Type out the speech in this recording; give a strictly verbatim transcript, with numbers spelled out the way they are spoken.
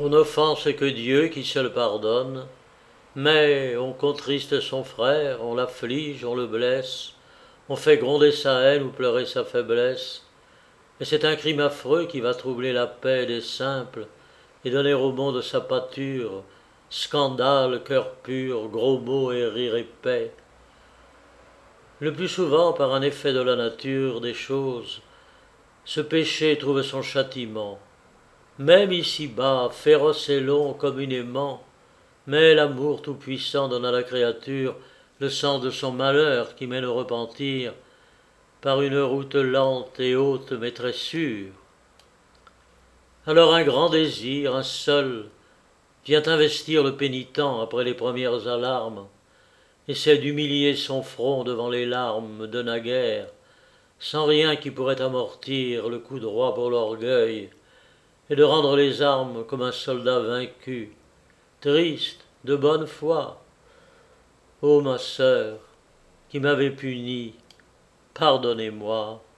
On n'offense que Dieu qui seul pardonne, mais on contriste son frère, on l'afflige, on le blesse, on fait gronder sa haine ou pleurer sa faiblesse. Et c'est un crime affreux qui va troubler la paix des simples et donner au monde sa pâture, scandale, cœur pur, gros mots et rire épais. Le plus souvent, par un effet de la nature des choses, ce péché trouve son châtiment. Même ici-bas, féroce et long communément, mais l'amour tout-puissant donne à la créature le sens de son malheur qui mène au repentir par une route lente et haute mais très sûre. Alors un grand désir, un seul, vient investir le pénitent après les premières alarmes, et c'est d'humilier son front devant les larmes de naguère, sans rien qui pourrait amortir le coup droit pour l'orgueil, et de rendre les armes comme un soldat vaincu, triste, de bonne foi. Ô ma sœur, qui m'avez puni, pardonnez-moi.